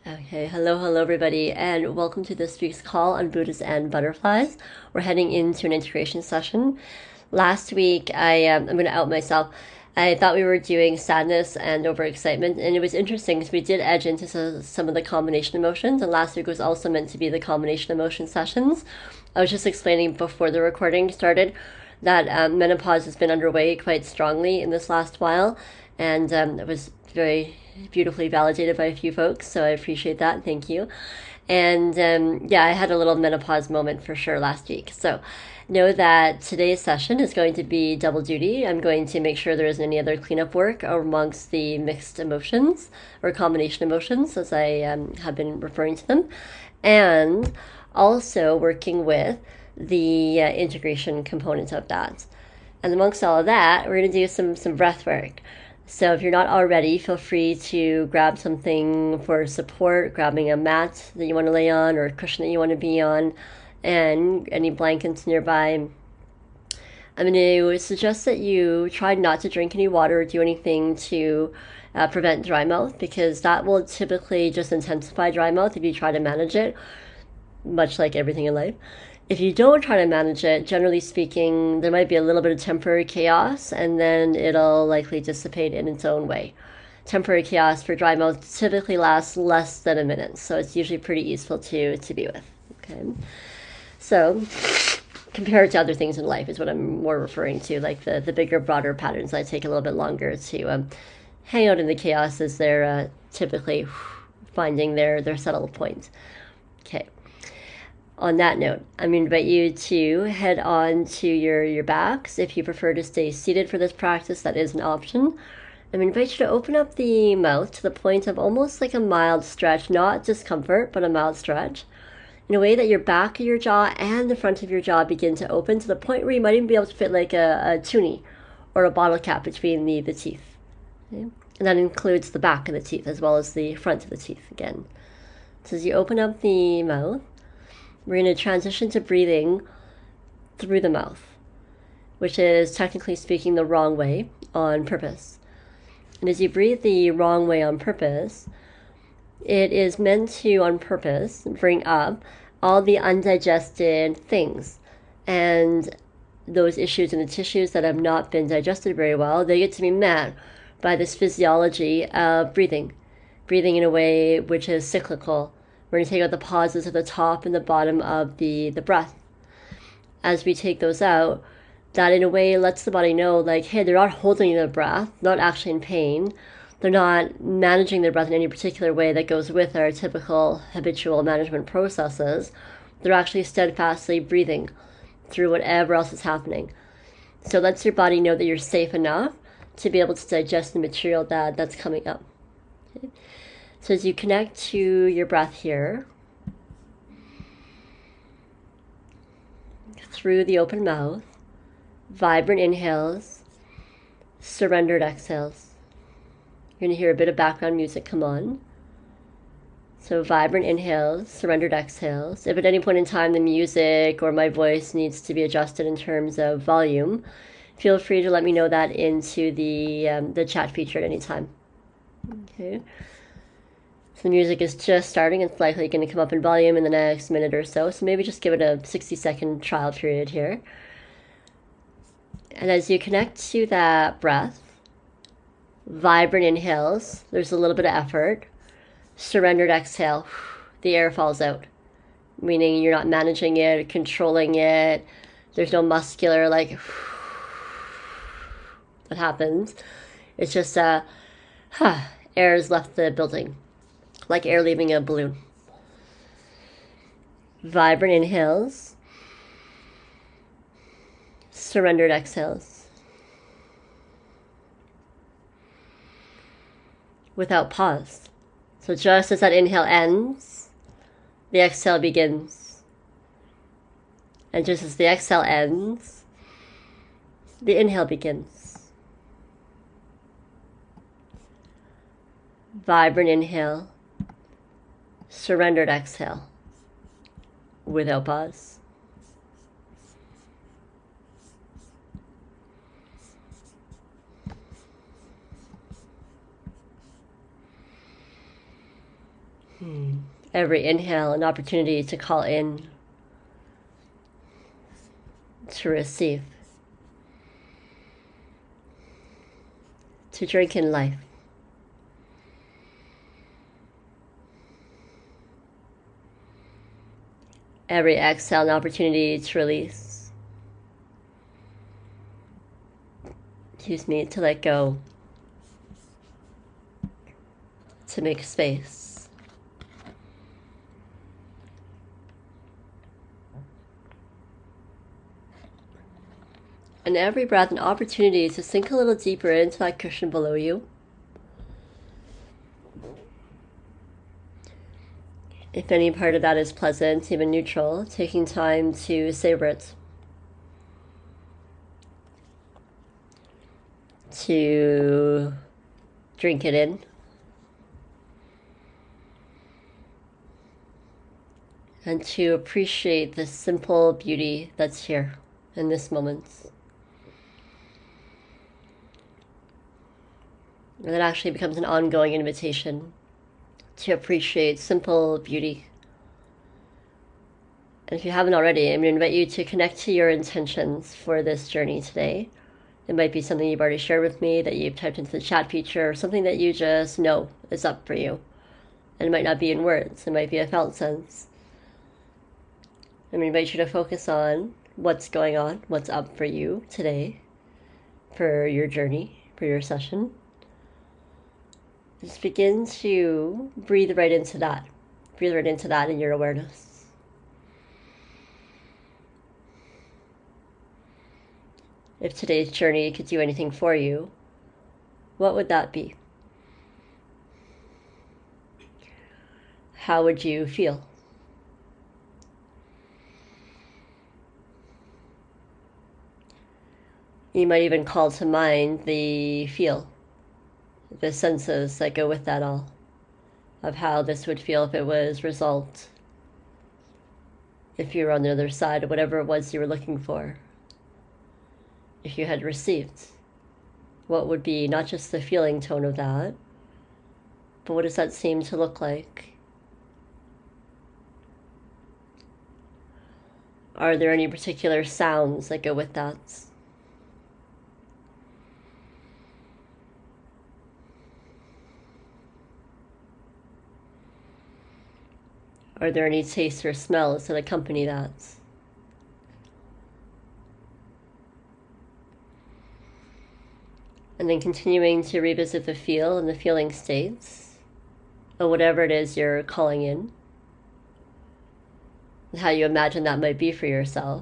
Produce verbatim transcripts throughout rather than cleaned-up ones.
Okay, hello, hello, everybody, and welcome to this week's call on Buddhas and butterflies. We're heading into an integration session. Last week, I um, I'm going to out myself. I thought we were doing sadness and overexcitement, and it was interesting because we did edge into some, some of the combination emotions, and last week was also meant to be the combination emotion sessions. I was just explaining before the recording started that um, menopause has been underway quite strongly in this last while, and um, it was very beautifully validated by a few folks, so I appreciate that. Thank you. And um, yeah, I had a little menopause moment for sure last week. So know that today's session is going to be double duty. I'm going to make sure there isn't any other cleanup work amongst the mixed emotions or combination emotions, as I um, have been referring to them, and also working with the uh, integration component of that. And amongst all of that, we're going to do some some breath work. So if you're not already, feel free to grab something for support, grabbing a mat that you want to lay on or a cushion that you want to be on, and any blankets nearby. I'm going to suggest that you try not to drink any water or do anything to uh, prevent dry mouth, because that will typically just intensify dry mouth if you try to manage it, much like everything in life. If you don't try to manage it, generally speaking, there might be a little bit of temporary chaos, and then it'll likely dissipate in its own way. Temporary chaos for dry mouth typically lasts less than a minute, so it's usually pretty useful to, to be with. Okay, so compared to other things in life is what I'm more referring to, like the, the bigger, broader patterns that take a little bit longer to um, hang out in the chaos as they're uh, typically finding their, their settled point. Okay. On that note, I'm going to invite you to head on to your, your backs. If you prefer to stay seated for this practice, that is an option. I'm going to invite you to open up the mouth to the point of almost like a mild stretch, not discomfort, but a mild stretch, in a way that your back of your jaw and the front of your jaw begin to open to the point where you might even be able to fit like a, a toonie or a bottle cap between the, the teeth. Okay? And that includes the back of the teeth as well as the front of the teeth again. So as you open up the mouth, we're going to transition to breathing through the mouth, which is technically speaking the wrong way on purpose. And as you breathe the wrong way on purpose, it is meant to, on purpose, bring up all the undigested things and those issues in the tissues that have not been digested very well. They get to be met by this physiology of breathing, breathing in a way which is cyclical. We're going to take out the pauses at the top and the bottom of the, the breath. As we take those out, that in a way lets the body know, like, hey, they're not holding their breath, not actually in pain. They're not managing their breath in any particular way that goes with our typical habitual management processes. They're actually steadfastly breathing through whatever else is happening. So it lets your body know that you're safe enough to be able to digest the material that, that's coming up. Okay? So as you connect to your breath here, through the open mouth, vibrant inhales, surrendered exhales. You're going to hear a bit of background music come on. So vibrant inhales, surrendered exhales. If at any point in time the music or my voice needs to be adjusted in terms of volume, feel free to let me know that into the, um, the chat feature at any time. Okay. So the music is just starting. It's likely going to come up in volume in the next minute or so. So maybe just give it a sixty second trial period here. And as you connect to that breath, vibrant inhales, there's a little bit of effort. Surrendered exhale, the air falls out. Meaning you're not managing it, controlling it. There's no muscular, like, that happens. It's just, uh, huh, air has left the building. Like air leaving a balloon. Vibrant inhales. Surrendered exhales. Without pause. So just as that inhale ends, the exhale begins. And just as the exhale ends, the inhale begins. Vibrant inhale. Surrendered exhale, without pause. Every inhale, an opportunity to call in, to receive, to drink in life. Every exhale, an opportunity to release. Excuse me, to let go, to make space. And every breath, an opportunity to sink a little deeper into that cushion below you. If any part of that is pleasant, even neutral, taking time to savor it. To drink it in. And to appreciate the simple beauty that's here in this moment. And that actually becomes an ongoing invitation to appreciate simple beauty. And if you haven't already, I'm going to invite you to connect to your intentions for this journey today. It might be something you've already shared with me, that you've typed into the chat feature, or something that you just know is up for you. And it might not be in words, it might be a felt sense. I'm going to invite you to focus on what's going on, what's up for you today, for your journey, for your session. Just begin to breathe right into that. Breathe right into that in your awareness. If today's journey could do anything for you, what would that be? How would you feel? You might even call to mind the feel, the senses that go with that all, of how this would feel if it was resolved, if you were on the other side of whatever it was you were looking for, if you had received. What would be not just the feeling tone of that, but what does that seem to look like? Are there any particular sounds that go with that? Are there any tastes or smells that accompany that? And then continuing to revisit the feel and the feeling states of whatever it is you're calling in, and how you imagine that might be for yourself.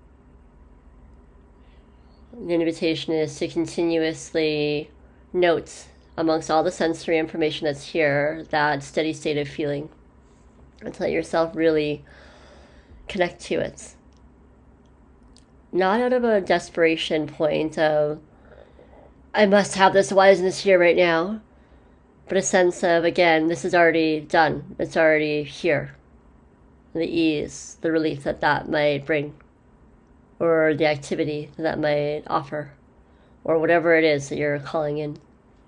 The invitation is to continuously note amongst all the sensory information that's here, that steady state of feeling. And to let yourself really connect to it. Not out of a desperation point of, I must have this, why isn't this here right now? But a sense of, again, this is already done. It's already here. The ease, the relief that that might bring. Or the activity that might offer. Or whatever it is that you're calling in.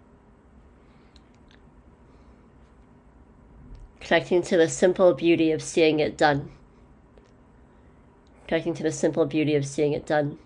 Connecting to the simple beauty of seeing it done. Connecting to the simple beauty of seeing it done.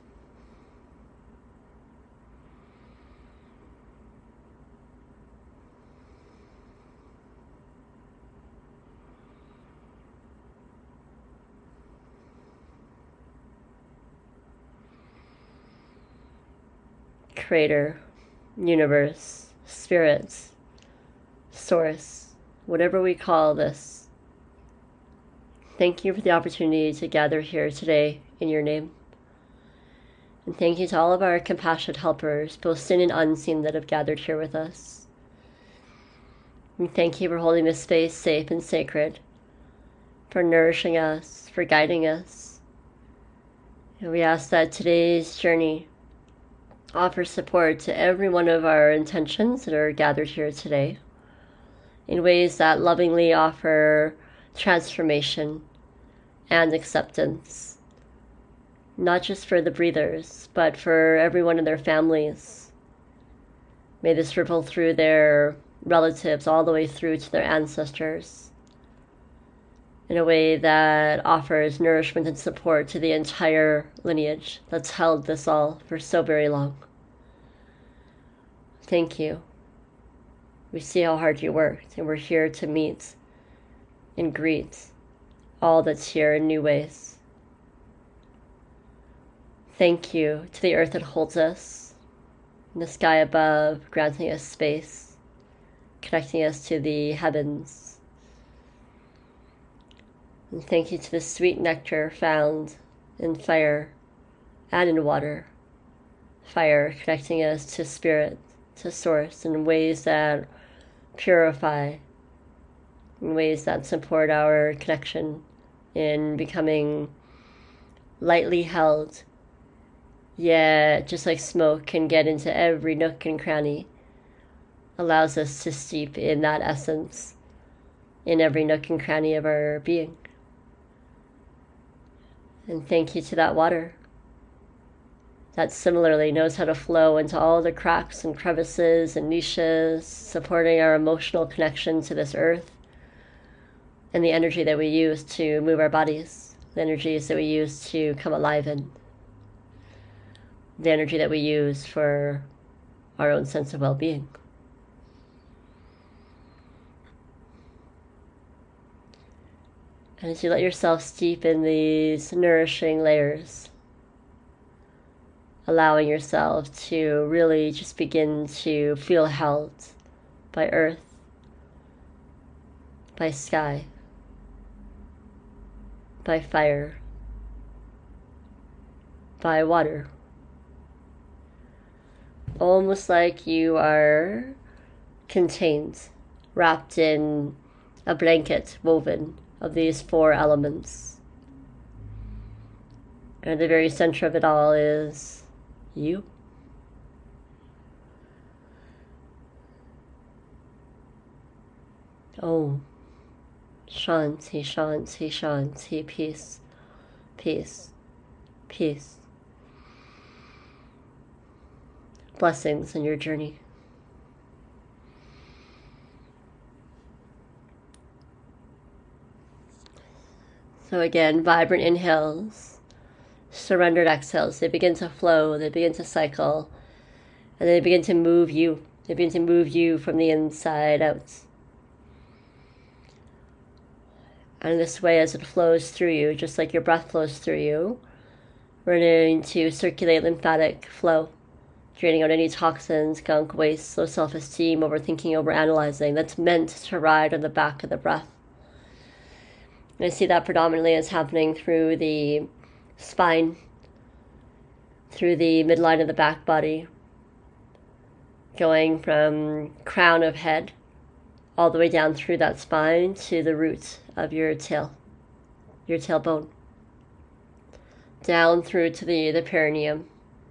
Creator, universe, spirits, source, whatever we call this, thank you for the opportunity to gather here today in your name. And thank you to all of our compassionate helpers, both seen and unseen, that have gathered here with us. We thank you for holding this space safe and sacred, for nourishing us, for guiding us. And we ask that today's journey offers support to every one of our intentions that are gathered here today, in ways that lovingly offer transformation and acceptance, not just for the breathers, but for everyone and their families. May this ripple through their relatives all the way through to their ancestors, in a way that offers nourishment and support to the entire lineage that's held this all for so very long. Thank you. We see how hard you worked, and we're here to meet and greet all that's here in new ways. Thank you to the earth that holds us, and the sky above, granting us space, connecting us to the heavens. And thank you to the sweet nectar found in fire and in water. Fire connecting us to spirit, to source, in ways that purify, in ways that support our connection in becoming lightly held, yet just like smoke can get into every nook and cranny, allows us to steep in that essence in every nook and cranny of our being. And thank you to that water that similarly knows how to flow into all the cracks and crevices and niches, supporting our emotional connection to this earth and the energy that we use to move our bodies, the energies that we use to come alive in, the energy that we use for our own sense of well-being. And as you let yourself steep in these nourishing layers, allowing yourself to really just begin to feel held by earth, by sky, by fire, by water. Almost like you are contained, wrapped in a blanket woven of these four elements. And at the very center of it all is you. Om. Shanti, Shanti, Shanti, peace, peace, peace. Blessings in your journey. So again, vibrant inhales, surrendered exhales. They begin to flow, they begin to cycle, and they begin to move you. They begin to move you from the inside out. And in this way, as it flows through you, just like your breath flows through you, we're going to circulate lymphatic flow, draining out any toxins, gunk, waste, low self-esteem, overthinking, overanalyzing that's meant to ride on the back of the breath. And I see that predominantly as happening through the spine, through the midline of the back body, going from crown of head all the way down through that spine to the root of your tail, your tailbone, down through to the, the perineum.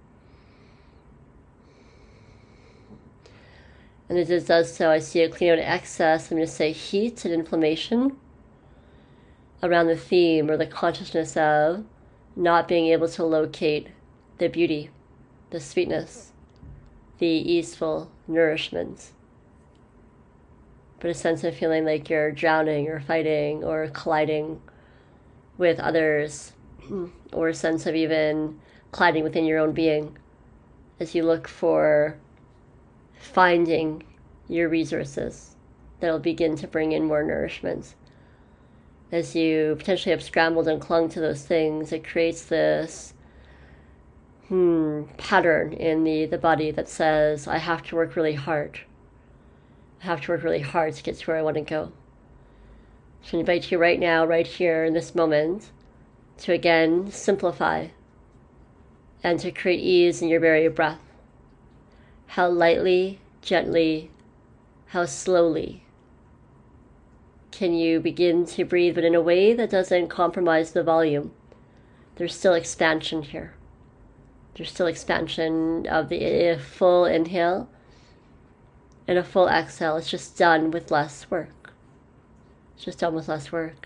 And as it does so, I see a clean out excess, I'm going to say heat and inflammation around the theme or the consciousness of not being able to locate the beauty, the sweetness, the easeful nourishment, but a sense of feeling like you're drowning or fighting or colliding with others, or a sense of even colliding within your own being as you look for finding your resources that'll begin to bring in more nourishment. As you potentially have scrambled and clung to those things, it creates this hmm, pattern in the, the body that says, I have to work really hard. I have to work really hard to get to where I want to go. So I invite you right now, right here in this moment, to again simplify and to create ease in your very breath. How lightly, gently, how slowly can you begin to breathe, but in a way that doesn't compromise the volume. There's still expansion here. There's still expansion of the full inhale and a full exhale. It's just done with less work. It's just done with less work.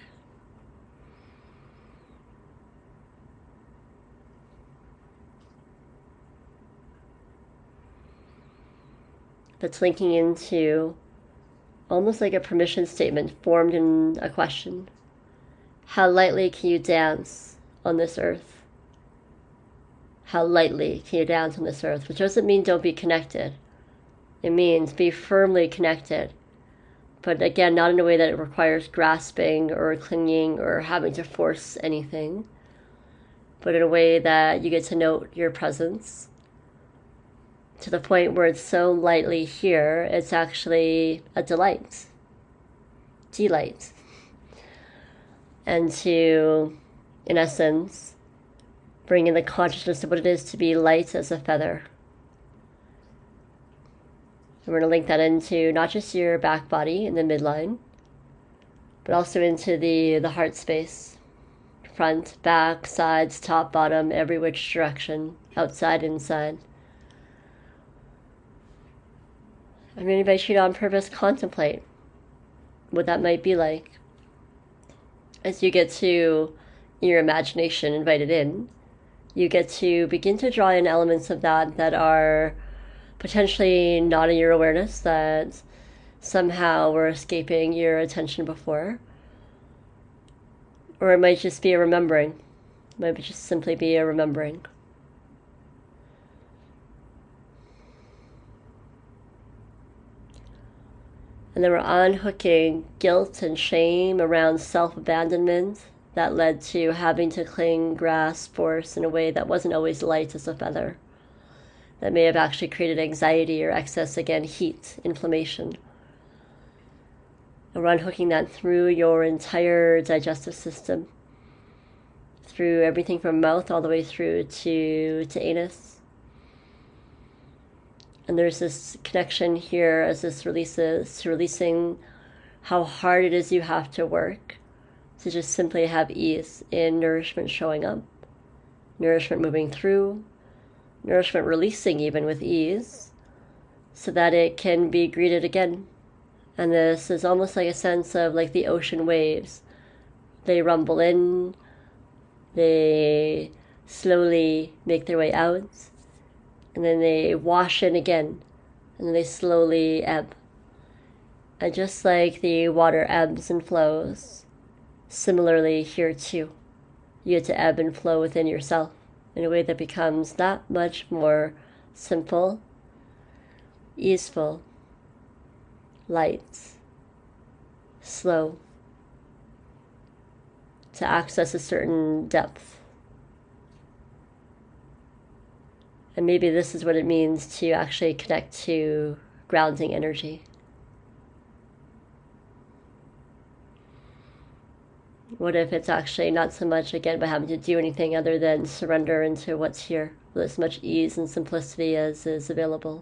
That's linking into almost like a permission statement formed in a question. How lightly can you dance on this earth? How lightly can you dance on this earth? Which doesn't mean don't be connected. It means be firmly connected. But again, not in a way that it requires grasping or clinging or having to force anything, but in a way that you get to note your presence to the point where it's so lightly here, it's actually a delight. Delight. And to, in essence, bring in the consciousness of what it is to be light as a feather. And we're going to link that into not just your back body in the midline, but also into the, the heart space. Front, back, sides, top, bottom, every which direction, outside, inside. I'm going to invite you to on purpose contemplate what that might be like. As you get to, your imagination invited in, you get to begin to draw in elements of that that are potentially not in your awareness, that somehow were escaping your attention before. Or it might just be a remembering. It might just simply be a remembering. And then we're unhooking guilt and shame around self-abandonment that led to having to cling, grasp, force in a way that wasn't always light as a feather. That may have actually created anxiety or excess, again, heat, inflammation. And we're unhooking that through your entire digestive system, through everything from mouth all the way through to, to anus. And there's this connection here as this releases to releasing how hard it is you have to work to just simply have ease in nourishment showing up, nourishment moving through, nourishment releasing even with ease, so that it can be greeted again. And this is almost like a sense of like the ocean waves. They rumble in, they slowly make their way out, and then they wash in again, and then they slowly ebb. And just like the water ebbs and flows, similarly here too, you get to ebb and flow within yourself in a way that becomes that much more simple, easeful, light, slow, to access a certain depth. And maybe this is what it means to actually connect to grounding energy. What if it's actually not so much, again, by having to do anything other than surrender into what's here with as much ease and simplicity as is available?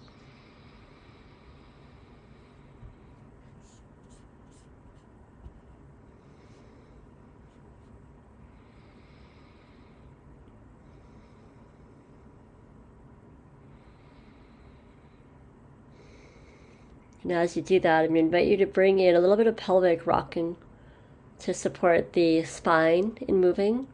Now as you do that, I'm going to invite you to bring in a little bit of pelvic rocking to support the spine in moving.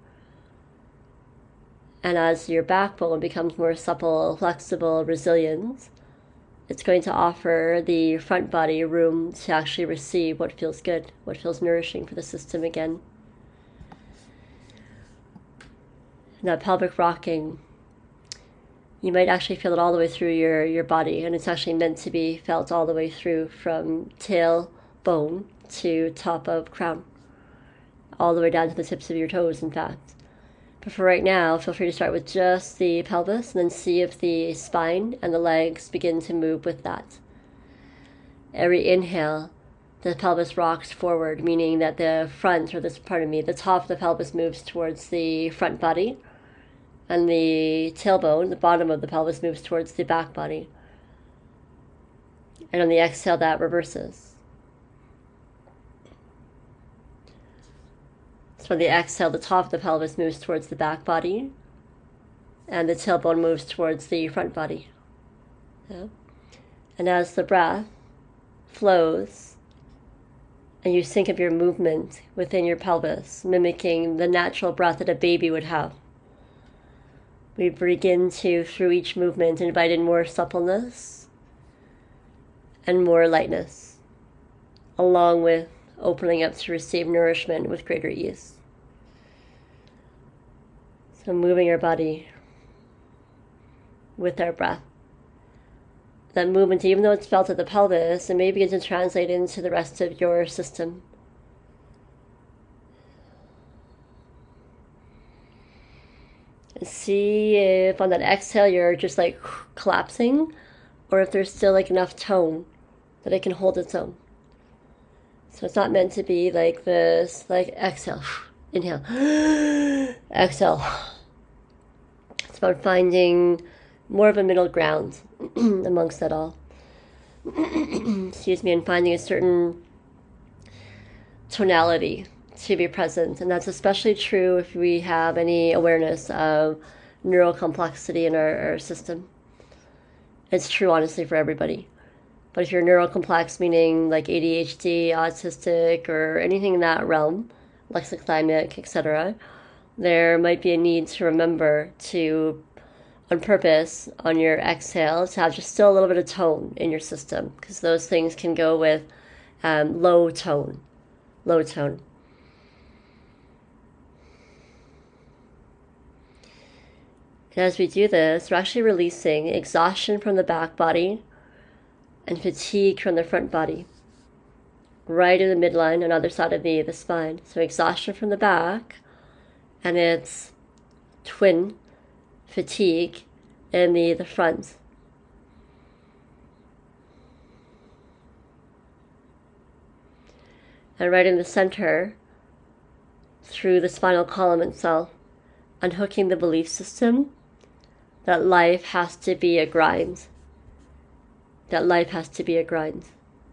And as your backbone becomes more supple, flexible, resilient, it's going to offer the front body room to actually receive what feels good, what feels nourishing for the system again. Now pelvic rocking, you might actually feel it all the way through your, your body, and it's actually meant to be felt all the way through from tailbone to top of crown, all the way down to the tips of your toes, in fact. But for right now, feel free to start with just the pelvis and then see if the spine and the legs begin to move with that. Every inhale, the pelvis rocks forward, meaning that the front, or this, pardon me, the top of the pelvis moves towards the front body, and the tailbone, the bottom of the pelvis, moves towards the back body. And on the exhale, that reverses. So on the exhale, the top of the pelvis moves towards the back body, and the tailbone moves towards the front body. Yeah. And as the breath flows, and you think of your movement within your pelvis, mimicking the natural breath that a baby would have, we begin to, through each movement, invite in more suppleness and more lightness, along with opening up to receive nourishment with greater ease. So moving our body with our breath. That movement, even though it's felt at the pelvis, it may begin to translate into the rest of your system. And see if on that exhale you're just like collapsing, or if there's still like enough tone that it can hold its own. So it's not meant to be like this, like exhale, inhale, exhale. It's about finding more of a middle ground amongst that all. Excuse me, and finding a certain tonality to be present. And that's especially true if we have any awareness of neural complexity in our, our system. It's true, honestly, for everybody. But if you're neural complex, meaning like A D H D, autistic, or anything in that realm, lexichymic, et cetera, there might be a need to remember to, on purpose, on your exhale, to have just still a little bit of tone in your system, because those things can go with um, low tone, low tone. And as we do this, we're actually releasing exhaustion from the back body and fatigue from the front body, right in the midline on the other side of the, the spine. So exhaustion from the back, and it's twin fatigue in the, the front. And right in the center, through the spinal column itself, unhooking the belief system that life has to be a grind. That life has to be a grind.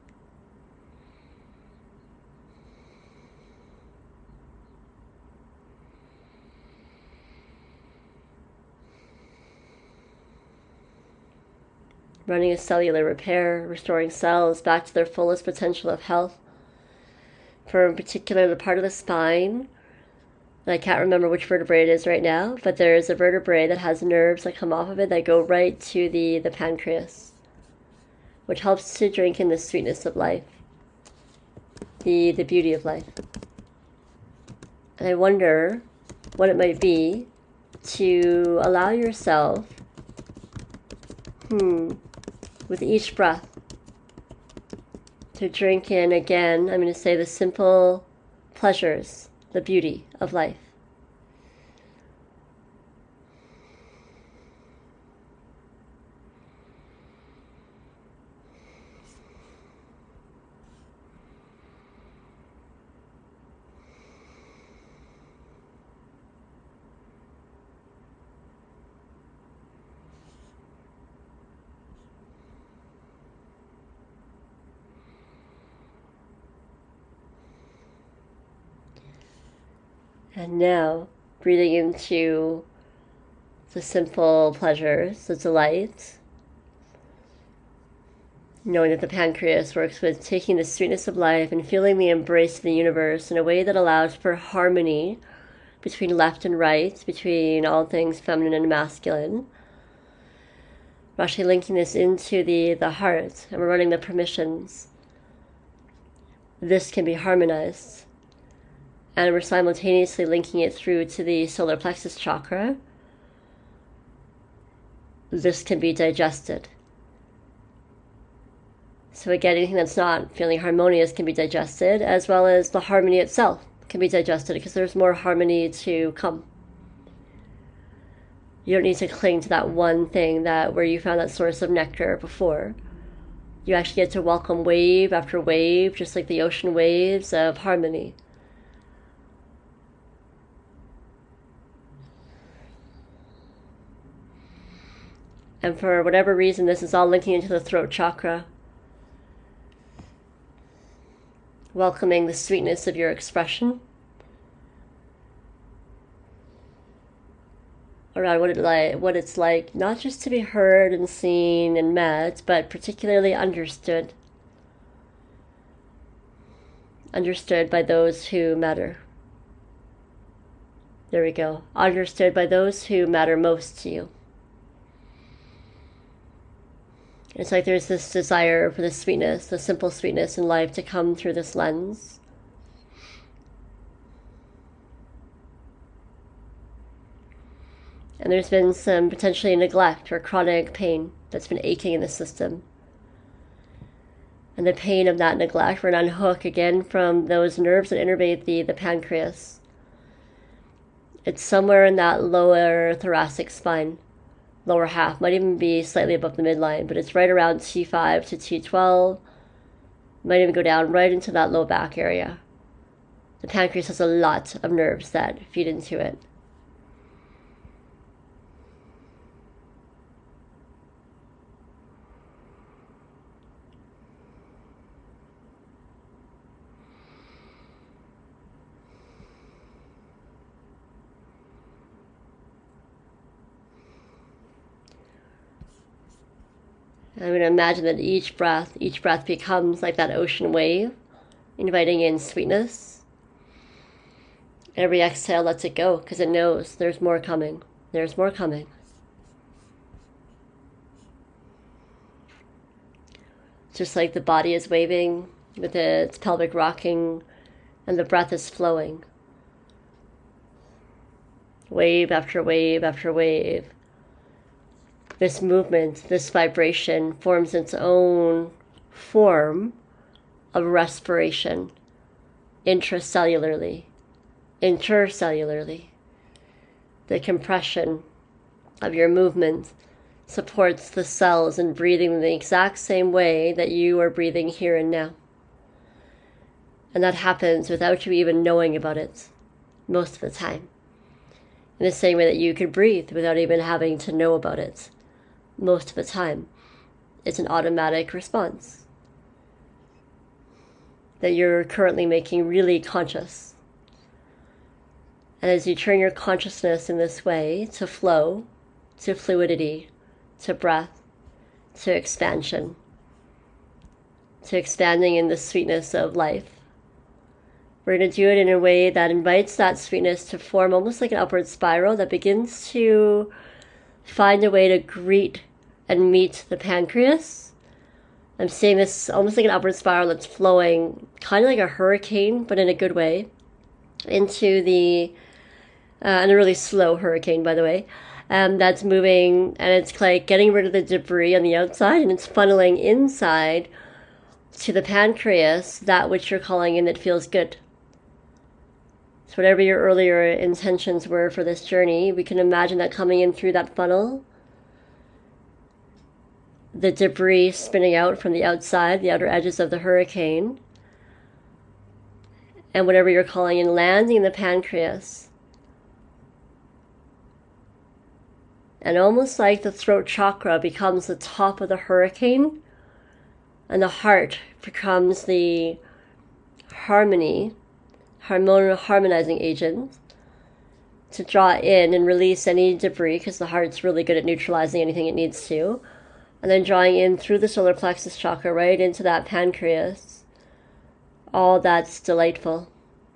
Running a cellular repair, restoring cells back to their fullest potential of health. For in particular, the part of the spine, and I can't remember which vertebrae it is right now, but there is a vertebrae that has nerves that come off of it that go right to the, the pancreas, which helps to drink in the sweetness of life, the, the beauty of life. And I wonder what it might be to allow yourself, hmm, with each breath, to drink in again, I'm going to say, the simple pleasures, the beauty of life. And now, breathing into the simple pleasures, the delights, knowing that the pancreas works with taking the sweetness of life and feeling the embrace of the universe in a way that allows for harmony between left and right, between all things feminine and masculine. We're actually linking this into the, the heart, and we're running the permissions. This can be harmonized. And we're simultaneously linking it through to the solar plexus chakra. This can be digested. So again, anything that's not feeling harmonious can be digested, as well as the harmony itself can be digested, because there's more harmony to come. You don't need to cling to that one thing that where you found that source of nectar before. You actually get to welcome wave after wave, just like the ocean waves of harmony. And for whatever reason, this is all linking into the throat chakra. Welcoming the sweetness of your expression. Around what, it like, what it's like, not just to be heard and seen and met, but particularly understood. Understood by those who matter. There we go. Understood by those who matter most to you. It's like there's this desire for the sweetness, the simple sweetness in life to come through this lens, And there's been some potentially neglect or chronic pain that's been aching in the system. And the pain of that neglect, we're going to unhook again from those nerves that innervate the, the pancreas. It's somewhere in that lower thoracic spine, lower half, might even be slightly above the midline, but it's right around T five to T twelve. Might even go down right into that low back area. The pancreas has a lot of nerves that feed into it. I'm going to imagine that each breath, each breath becomes like that ocean wave, inviting in sweetness. Every exhale lets it go because it knows there's more coming. There's more coming. Just like the body is waving with its pelvic rocking and the breath is flowing. Wave after wave after wave. This movement, this vibration forms its own form of respiration intracellularly, intercellularly. The compression of your movement supports the cells in breathing in the exact same way that you are breathing here and now. And that happens without you even knowing about it most of the time. In the same way that you could breathe without even having to know about it. Most of the time, it's an automatic response that you're currently making really conscious. And as you turn your consciousness in this way to flow, to fluidity, to breath, to expansion, to expanding in the sweetness of life, we're going to do it in a way that invites that sweetness to form almost like an upward spiral that begins to find a way to greet and meet the pancreas. I'm seeing this almost like an upward spiral that's flowing kind of like a hurricane, but in a good way, into the, uh, and a really slow hurricane, by the way, um, that's moving, and it's like getting rid of the debris on the outside, and it's funneling inside to the pancreas, that which you're calling in that feels good. So whatever your earlier intentions were for this journey, we can imagine that coming in through that funnel, the debris spinning out from the outside, the outer edges of the hurricane, and whatever you're calling in landing in the pancreas. And almost like the throat chakra becomes the top of the hurricane, and the heart becomes the harmony, hormonal harmonizing agent to draw in and release any debris, because the heart's really good at neutralizing anything it needs to. And then drawing in through the solar plexus chakra right into that pancreas. All that's delightful.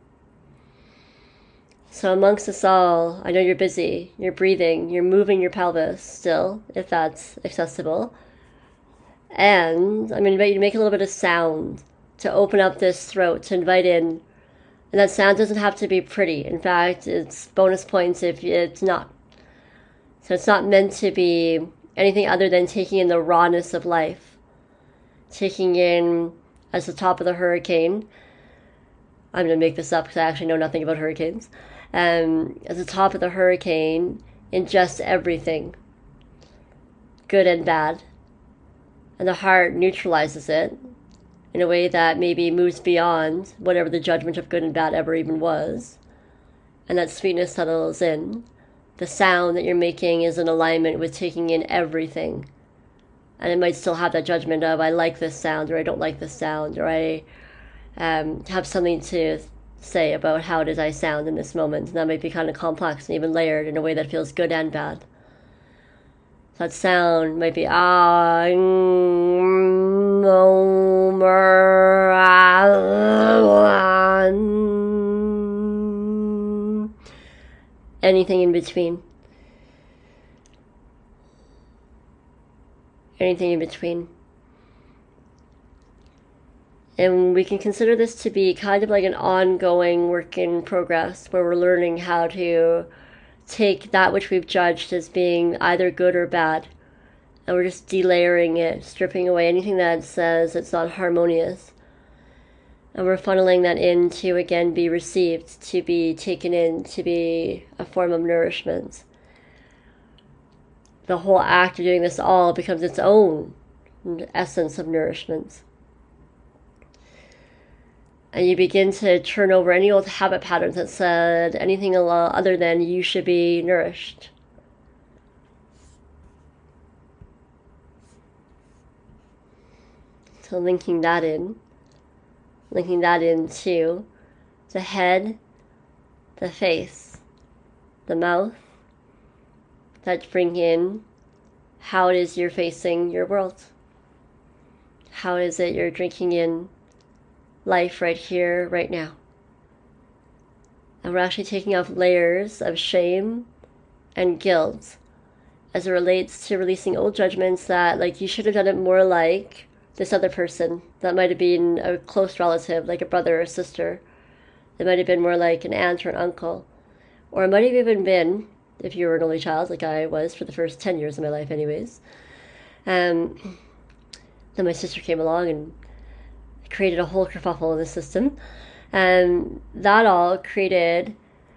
So amongst us all, I know you're busy, you're breathing, you're moving your pelvis still, if that's accessible. And I'm going to invite you to make a little bit of sound to open up this throat, to invite in. And that sound doesn't have to be pretty. In fact, it's bonus points if it's not. So it's not meant to be anything other than taking in the rawness of life. Taking in, as the top of the hurricane, I'm going to make this up because I actually know nothing about hurricanes. Um, as the top of the hurricane, ingests everything, good and bad. And the heart neutralizes it in a way that maybe moves beyond whatever the judgment of good and bad ever even was. And that sweetness settles in. The sound that you're making is in alignment with taking in everything. And it might still have that judgment of, I like this sound, or I don't like this sound, or I um, have something to say about how did I sound in this moment. And that might be kind of complex and even layered in a way that feels good and bad. That sound might be ah, mm, oh, mer, ah, mm, anything in between. Anything in between. And we can consider this to be kind of like an ongoing work in progress where we're learning how to take that which we've judged as being either good or bad, and we're just delayering it, stripping away anything that says it's not harmonious. And we're funneling that in to, again, be received, to be taken in, to be a form of nourishment. The whole act of doing this all becomes its own essence of nourishment. And you begin to turn over any old habit patterns that said anything other than you should be nourished. So linking that in, linking that into the head, the face, the mouth, that bring in how it is you're facing your world. How is it you're drinking in life right here, right now? And we're actually taking off layers of shame and guilt as it relates to releasing old judgments that, like, you should have done it more like this other person that might have been a close relative, like a brother or sister. It might have been more like an aunt or an uncle. Or it might have even been, if you were an only child, like I was for the first ten years of my life anyways. Um, then my sister came along and created a whole kerfuffle in the system. And that all created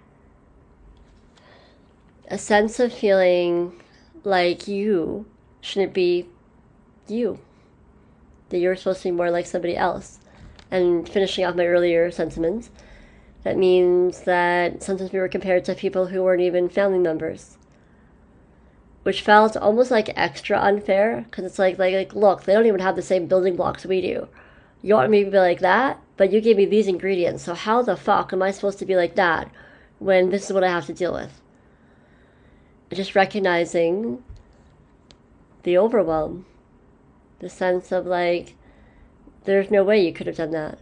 a sense of feeling like you shouldn't be you. That you're supposed to be more like somebody else. And finishing off my earlier sentiments, that means that sometimes we were compared to people who weren't even family members, which felt almost like extra unfair, because it's like, like, like, look, they don't even have the same building blocks we do. You want me to be like that, but you gave me these ingredients, so how the fuck am I supposed to be like that when this is what I have to deal with? Just recognizing the overwhelm. The sense of like, there's no way you could have done that.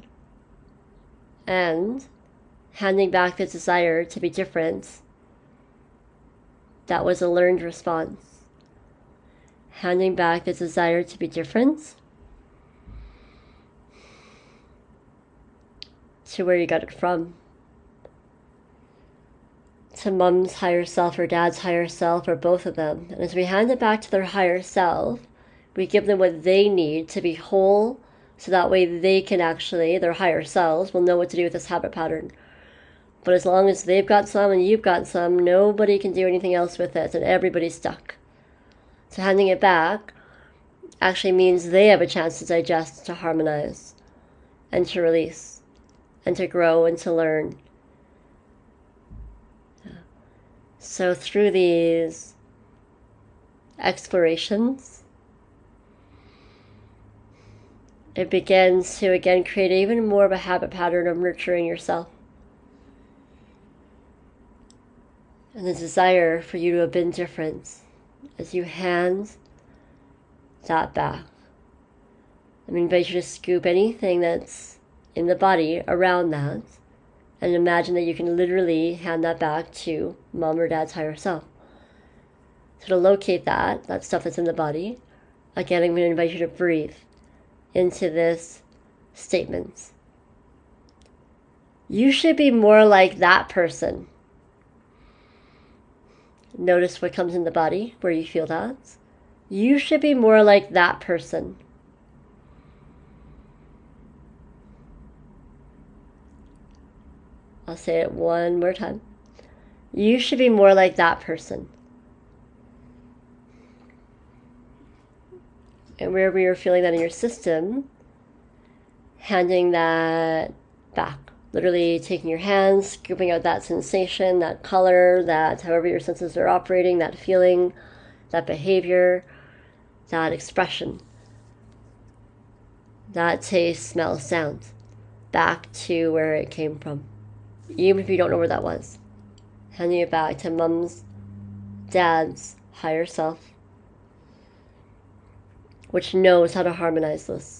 And handing back the desire to be different, that was a learned response. Handing back the desire to be different to where you got it from. To mom's higher self or dad's higher self or both of them. And as we hand it back to their higher self, we give them what they need to be whole, so that way they can actually, their higher selves, will know what to do with this habit pattern. But as long as they've got some and you've got some, nobody can do anything else with it, and everybody's stuck. So handing it back actually means they have a chance to digest, to harmonize, and to release, and to grow and to learn. So through these explorations, it begins to, again, create even more of a habit pattern of nurturing yourself. And the desire for you to have been different as you hand that back. I mean, invite you to scoop anything that's in the body around that and imagine that you can literally hand that back to mom or dad's higher self. So to locate that, that stuff that's in the body, again, I'm going to invite you to breathe into this statement. You should be more like that person. Notice what comes in the body, where you feel that. You should be more like that person. I'll say it one more time. You should be more like that person. And wherever you're feeling that in your system, handing that back. Literally taking your hands, scooping out that sensation, that color, that however your senses are operating, that feeling, that behavior, that expression, that taste, smell, sound, back to where it came from. Even if you don't know where that was. Handing it back to mom's, dad's higher self, which knows how to harmonize this.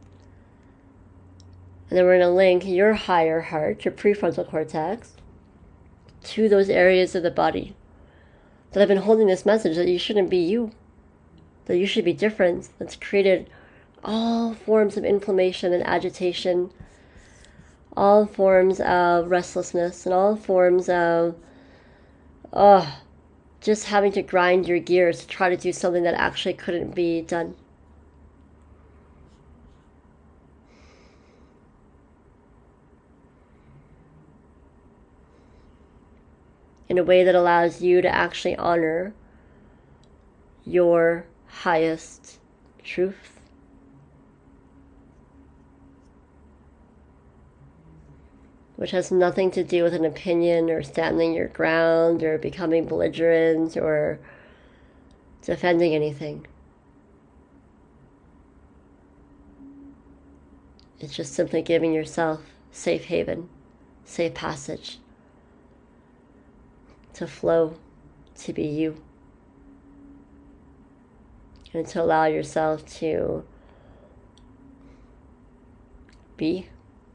And then we're going to link your higher heart, your prefrontal cortex, to those areas of the body that have been holding this message that you shouldn't be you, that you should be different. That's created all forms of inflammation and agitation, all forms of restlessness, and all forms of oh, just having to grind your gears to try to do something that actually couldn't be done. In a way that allows you to actually honor your highest truth. Which has nothing to do with an opinion or standing your ground or becoming belligerent or defending anything. It's just simply giving yourself safe haven, safe passage to flow, to be you, and to allow yourself to be.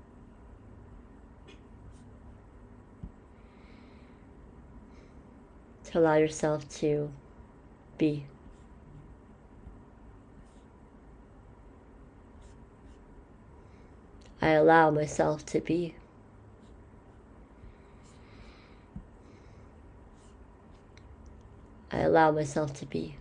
To allow yourself to be. I allow myself to be. I allow myself to be.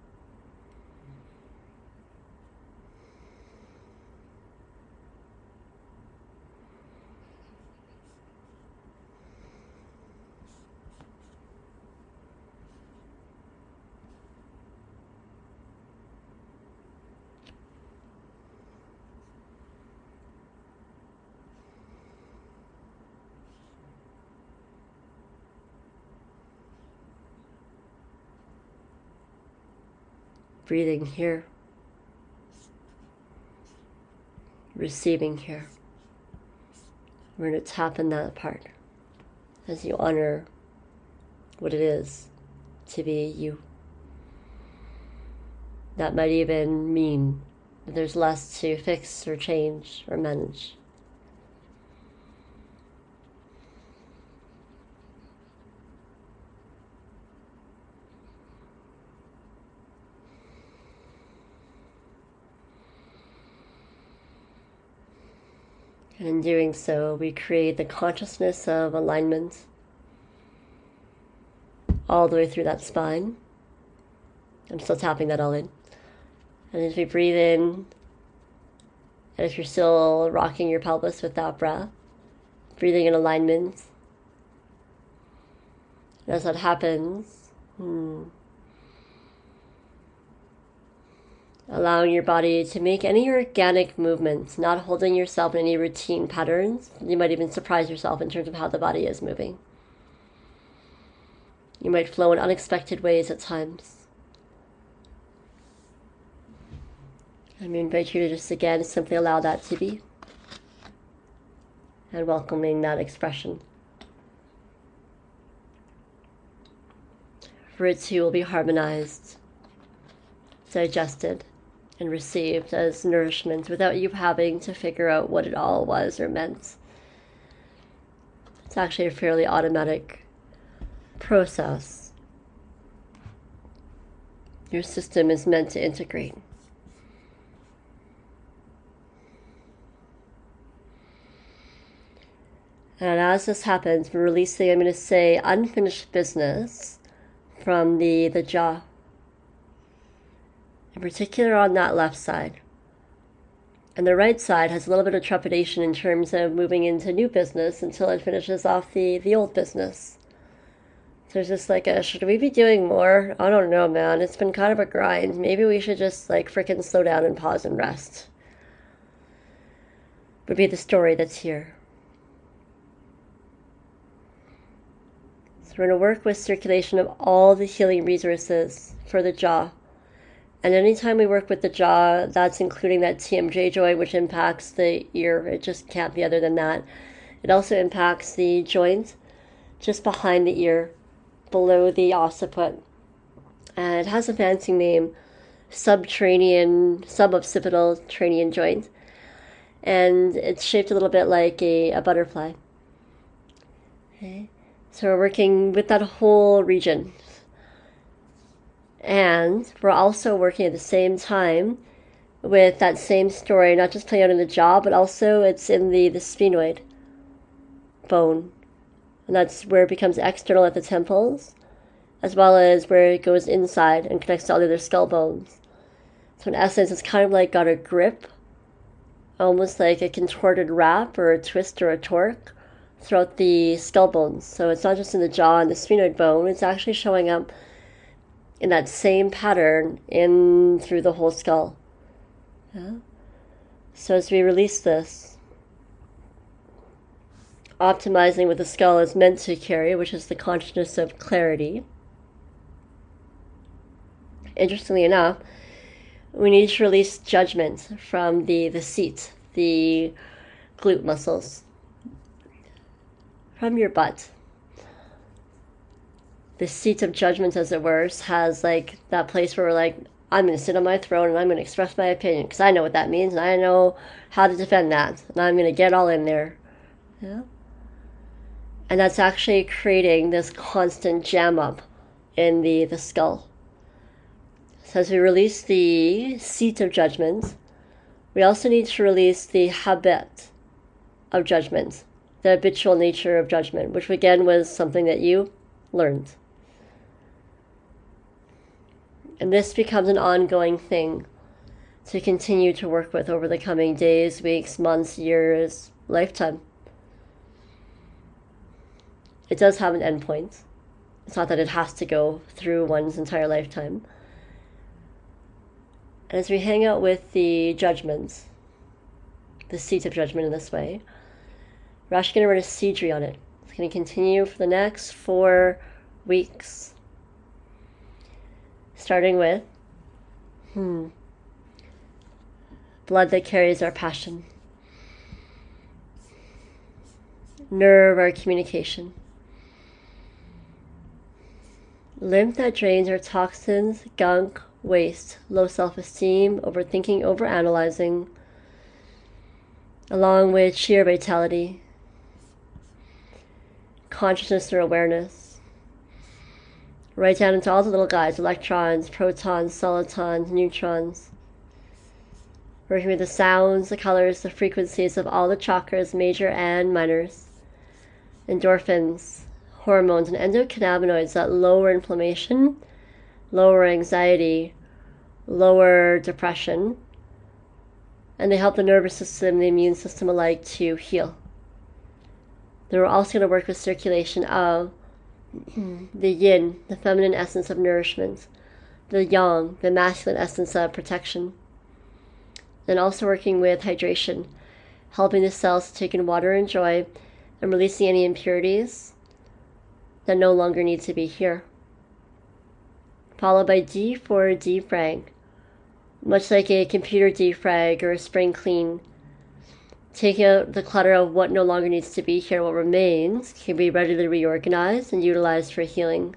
Breathing here, receiving here. We're going to tap in that part as you honor what it is to be you. That might even mean that there's less to fix or change or manage. And in doing so, we create the consciousness of alignment all the way through that spine. I'm still tapping that all in. And as we breathe in, and if you're still rocking your pelvis with that breath, breathing in alignment. And as that happens, hmm, allowing your body to make any organic movements, not holding yourself in any routine patterns. You might even surprise yourself in terms of how the body is moving. You might flow in unexpected ways at times. And we invite you to just again simply allow that to be. And welcoming that expression. For it too will be harmonized, digested, and received as nourishment without you having to figure out what it all was or meant. It's actually a fairly automatic process. Your system is meant to integrate. And as this happens, we're releasing, I'm going to say, unfinished business from the, the jaw. In particular on that left side. And the right side has a little bit of trepidation in terms of moving into new business until it finishes off the, the old business. So there's just like a, should we be doing more? I don't know, man. It's been kind of a grind. Maybe we should just like frickin' slow down and pause and rest. Would be the story that's here. So we're going to work with circulation of all the healing resources for the jaw. And anytime we work with the jaw, that's including that T M J joint, which impacts the ear. It just can't be other than that. It also impacts the joint just behind the ear, below the occiput. And it has a fancy name, subtranian, suboccipital tranian joint. And it's shaped a little bit like a, a butterfly. Okay. So we're working with that whole region. And we're also working at the same time with that same story, not just playing out in the jaw, but also it's in the, the sphenoid bone. And that's where it becomes external at the temples as well as where it goes inside and connects to all the other skull bones. So in essence, it's kind of like got a grip, almost like a contorted wrap or a twist or a torque throughout the skull bones. So it's not just in the jaw and the sphenoid bone, it's actually showing up in that same pattern in through the whole skull. Yeah. So as we release this, optimizing what the skull is meant to carry, which is the consciousness of clarity. Interestingly enough, we need to release judgment from the, the seat, the glute muscles, from your butt. The seat of judgment, as it were, has like that place where we're like, I'm going to sit on my throne and I'm going to express my opinion because I know what that means and I know how to defend that. And I'm going to get all in there. Yeah. And that's actually creating this constant jam up in the, the skull. So as we release the seat of judgment, we also need to release the habit of judgment, the habitual nature of judgment, which again was something that you learned. And this becomes an ongoing thing to continue to work with over the coming days, weeks, months, years, lifetime. It does have an endpoint. It's not that it has to go through one's entire lifetime. And as we hang out with the judgments, the seat of judgment in this way, we're actually going to run a seedry on it. It's going to continue for the next four weeks. Starting with hmm, blood that carries our passion, nerve our communication, lymph that drains our toxins, gunk, waste, low self-esteem, overthinking, overanalyzing, along with sheer vitality, consciousness or awareness, right down into all the little guys, electrons, protons, solitons, neutrons, working with the sounds, the colors, the frequencies of all the chakras, major and minors, endorphins, hormones, and endocannabinoids that lower inflammation, lower anxiety, lower depression, and they help the nervous system, the immune system alike to heal. They're also going to work with circulation of the yin, the feminine essence of nourishment, the yang, the masculine essence of protection. Then also working with hydration, helping the cells to take in water and joy and releasing any impurities that no longer need to be here. Followed by D for defrag, much like a computer defrag or a spring clean. Taking out the clutter of what no longer needs to be here, what remains, can be readily reorganized and utilized for healing.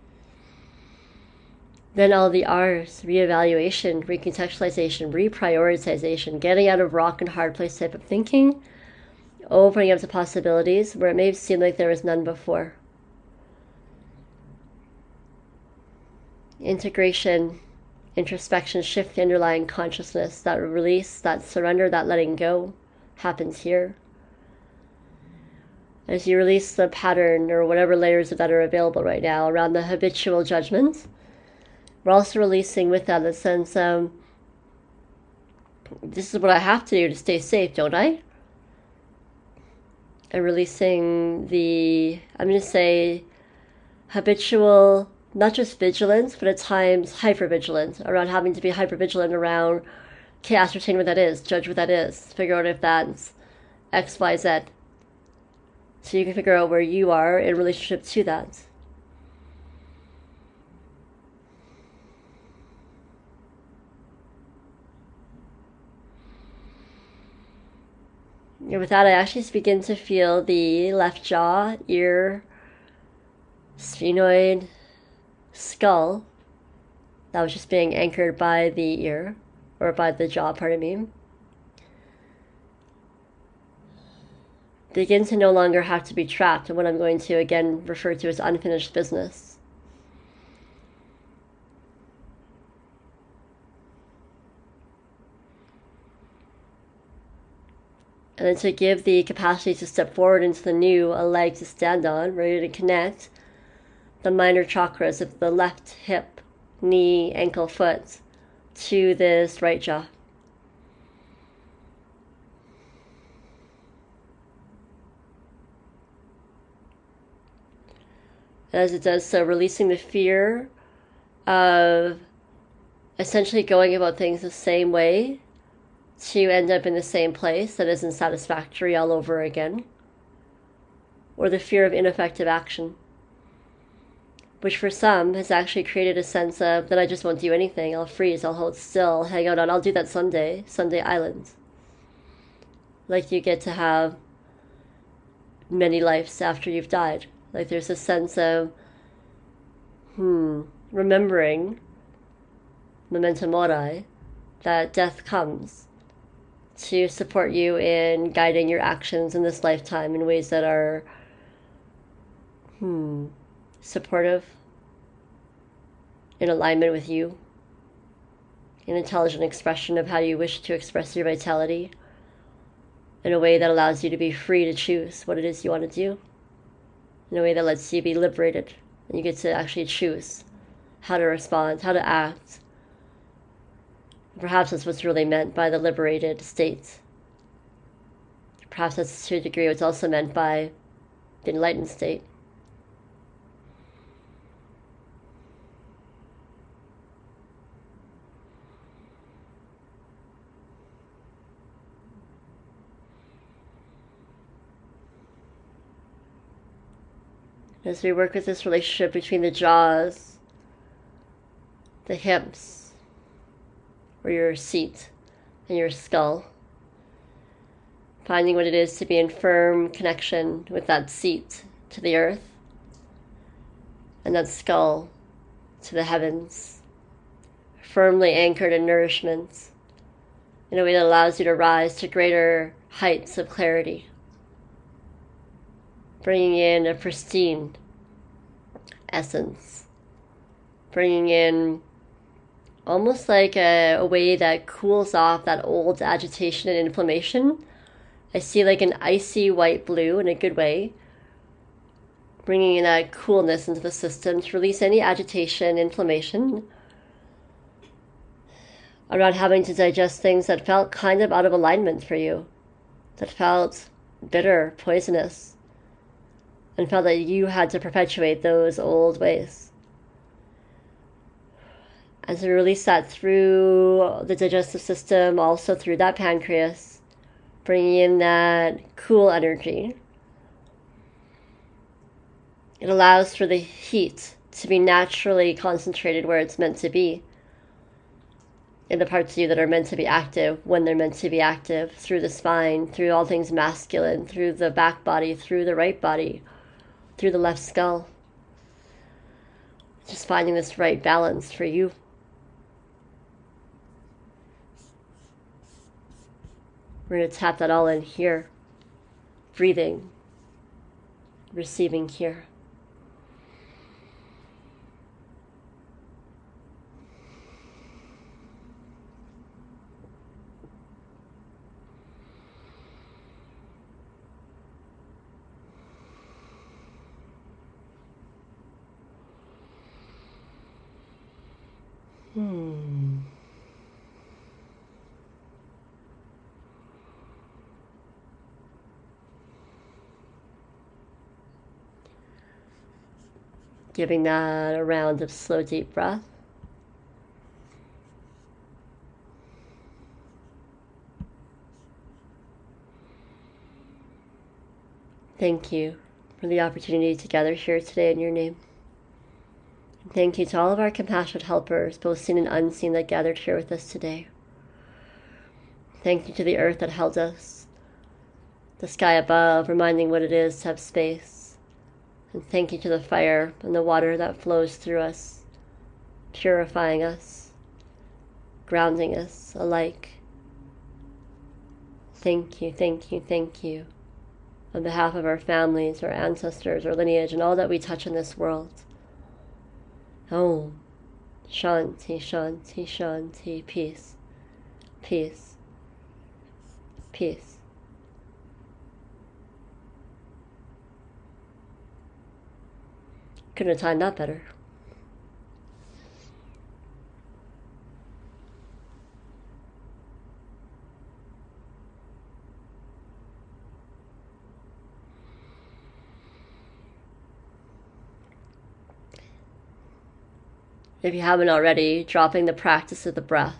Then all the R's, reevaluation, recontextualization, reprioritization, getting out of rock and hard place type of thinking, opening up to possibilities where it may seem like there was none before. Integration, introspection, shift the underlying consciousness, that release, that surrender, that letting go happens here. As you release the pattern or whatever layers of that are available right now around the habitual judgments, we're also releasing with that the sense of, this is what I have to do to stay safe, don't I? And releasing the, I'm going to say, habitual, not just vigilance, but at times hypervigilance, around having to be hypervigilant around, okay, ascertain what that is, judge what that is, figure out if that's X, Y, Z. So you can figure out where you are in relationship to that. And with that, I actually begin to feel the left jaw, ear, sphenoid, skull that was just being anchored by the ear, or by the jaw, pardon me, begin to no longer have to be trapped in what I'm going to again refer to as unfinished business. And then to give the capacity to step forward into the new, a leg to stand on, ready to connect, the minor chakras of the left hip, knee, ankle, foot to this right jaw. As it does so, releasing the fear of essentially going about things the same way to end up in the same place that isn't satisfactory all over again, or the fear of ineffective action, which for some has actually created a sense of that I just won't do anything, I'll freeze, I'll hold still, hang out on, I'll do that someday, Sunday Island. Like you get to have many lives after you've died. Like there's a sense of, hmm, remembering, memento mori, that death comes to support you in guiding your actions in this lifetime in ways that are, hmm, supportive, in alignment with you, an intelligent expression of how you wish to express your vitality in a way that allows you to be free to choose what it is you want to do, in a way that lets you be liberated, and you get to actually choose how to respond, how to act. Perhaps that's what's really meant by the liberated state. Perhaps that's to a degree what's also meant by the enlightened state. As we work with this relationship between the jaws, the hips, or your seat, and your skull, finding what it is to be in firm connection with that seat to the earth, and that skull to the heavens, firmly anchored in nourishment, in a way that allows you to rise to greater heights of clarity, bringing in a pristine essence, bringing in almost like a, a way that cools off that old agitation and inflammation. I see like an icy white blue in a good way, bringing in that coolness into the system to release any agitation, inflammation around having to digest things that felt kind of out of alignment for you, that felt bitter, poisonous, and felt that you had to perpetuate those old ways. As we release that through the digestive system, also through that pancreas, bringing in that cool energy, it allows for the heat to be naturally concentrated where it's meant to be, in the parts of you that are meant to be active when they're meant to be active, through the spine, through all things masculine, through the back body, through the right body, through the left skull. Just finding this right balance for you. We're going to tap that all in here. Breathing. Receiving here. Hmm. Giving that a round of slow, deep breath. Thank you for the opportunity to gather here today in your name. Thank you to all of our compassionate helpers, both seen and unseen, that gathered here with us today. Thank you to the earth that held us, the sky above, reminding what it is to have space. And thank you to the fire and the water that flows through us, purifying us, grounding us alike. Thank you, thank you, thank you. On behalf of our families, our ancestors, our lineage, and all that we touch in this world. Om. Shanti, Shanti, Shanti. Peace. Peace. Peace. Couldn't have timed that better. If you haven't already, dropping the practice of the breath.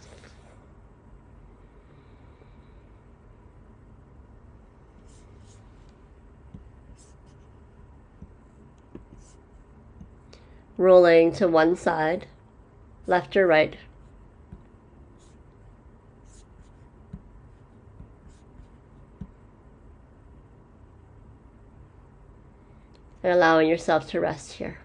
Rolling to one side, left or right. And allowing yourself to rest here.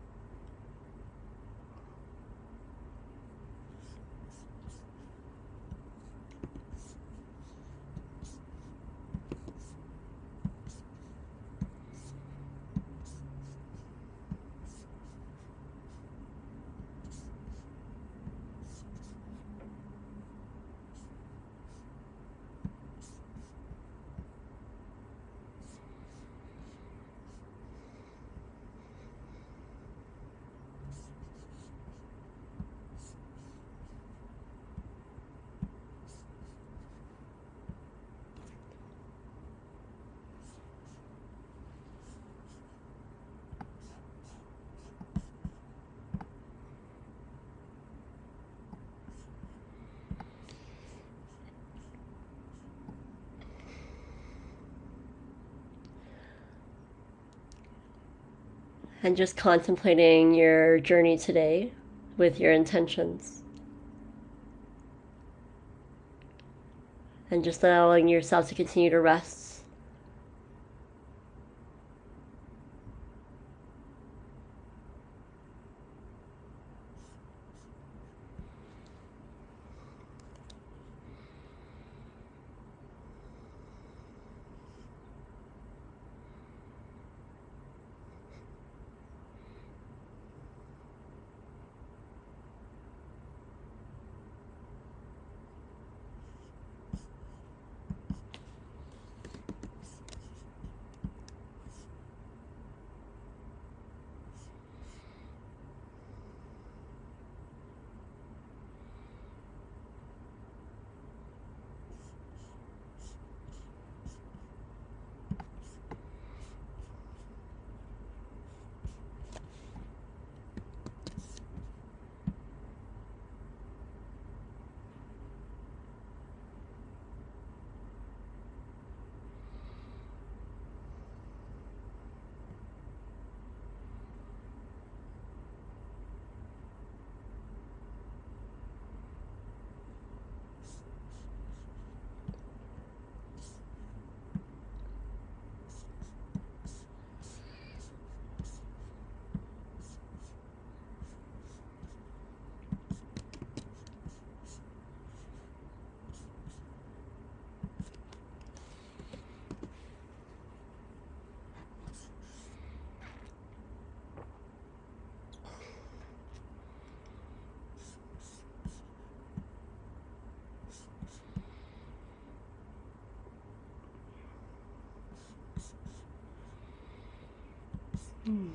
And just contemplating your journey today with your intentions. And just allowing yourself to continue to rest. Hmm.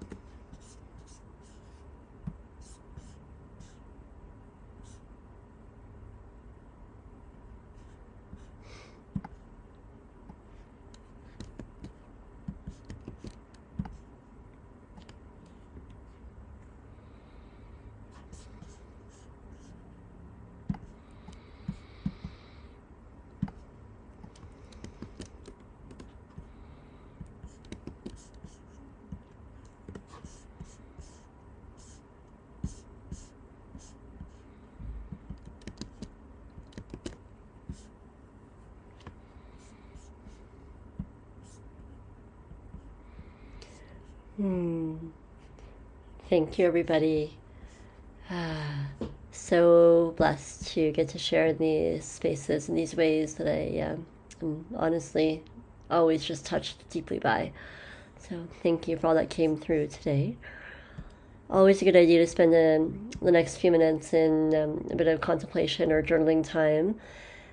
Hmm. Thank you, everybody. Ah, so blessed to get to share in these spaces in these ways that I um, am honestly always just touched deeply by. So thank you for all that came through today. Always a good idea to spend um, the next few minutes in um, a bit of contemplation or journaling time.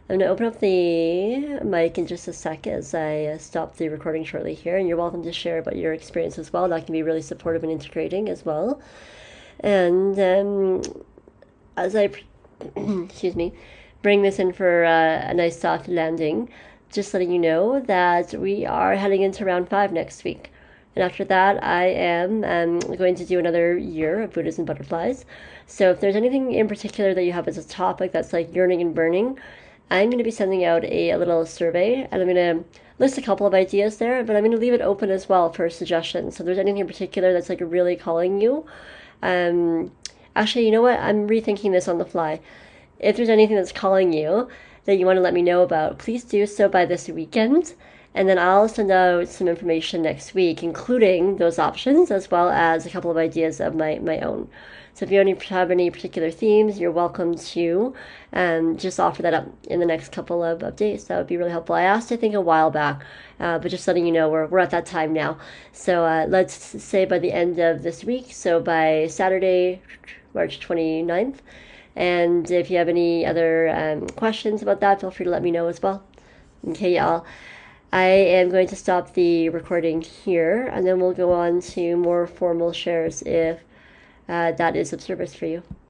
I'm going to open up the mic in just a sec as I uh, stop the recording shortly here, and you're welcome to share about your experience as well. That can be really supportive and integrating as well. And um, as I, excuse me, bring this in for uh, a nice soft landing, just letting you know that we are heading into round five next week. And after that, I am um, going to do another year of Buddhas and Butterflies. So if there's anything in particular that you have as a topic that's like yearning and burning, I'm going to be sending out a, a little survey, and I'm going to list a couple of ideas there, but I'm going to leave it open as well for suggestions. So if there's anything in particular that's like really calling you, um, actually, you know what? I'm rethinking this on the fly. If there's anything that's calling you that you want to let me know about, please do so by this weekend. And then I'll send out some information next week, including those options, as well as a couple of ideas of my, my own. So if you have any particular themes, you're welcome to um, just offer that up in the next couple of, of days. That would be really helpful. I asked, I think, a while back, uh, but just letting you know, we're, we're at that time now. So uh, let's say by the end of this week, so by Saturday, March twenty-ninth. And if you have any other um, questions about that, feel free to let me know as well. Okay, y'all. I am going to stop the recording here, and then we'll go on to more formal shares if uh, that is of service for you.